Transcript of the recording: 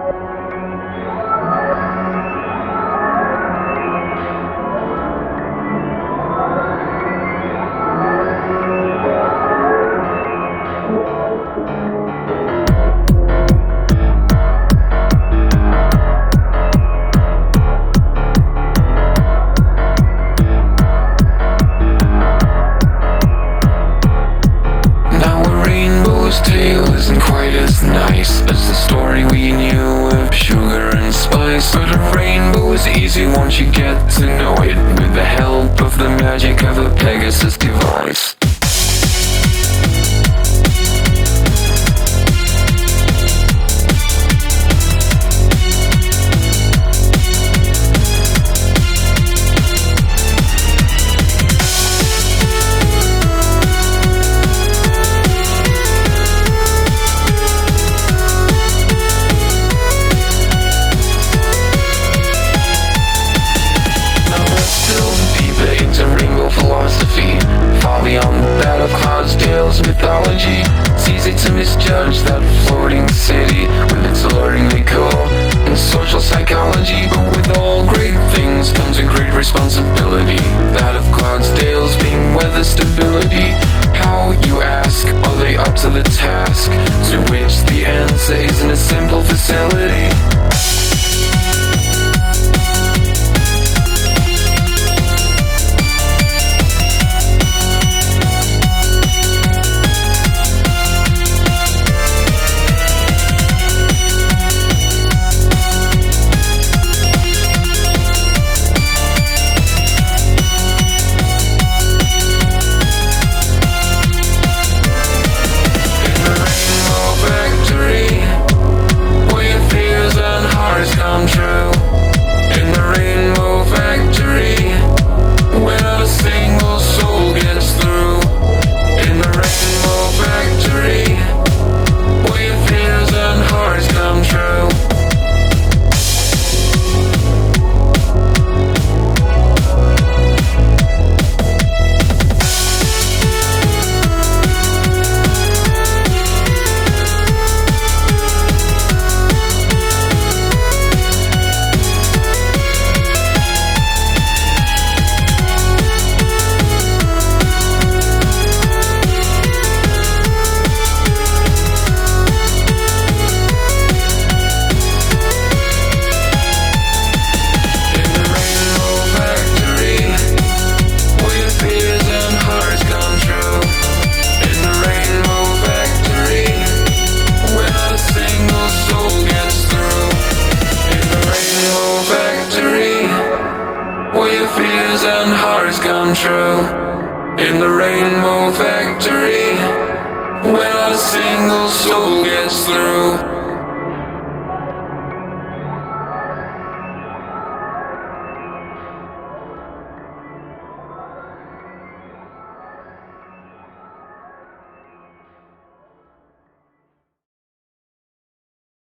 Tale isn't quite as nice as the story we knew of sugar and spice, but a rainbow is easy once you get to know it with the help of the magic of a Pegasus device. Far beyond that of Cloudsdale's mythology, it's easy to misjudge that floating city with its alluringly cool and social psychology. But with all great things comes a great responsibility, that of Cloudsdale's being weather stability. How, you ask, are they up to the task? To which the answer is in a simple facility. Fears and hearts come true in the Rainbow Factory, where not a single soul gets through.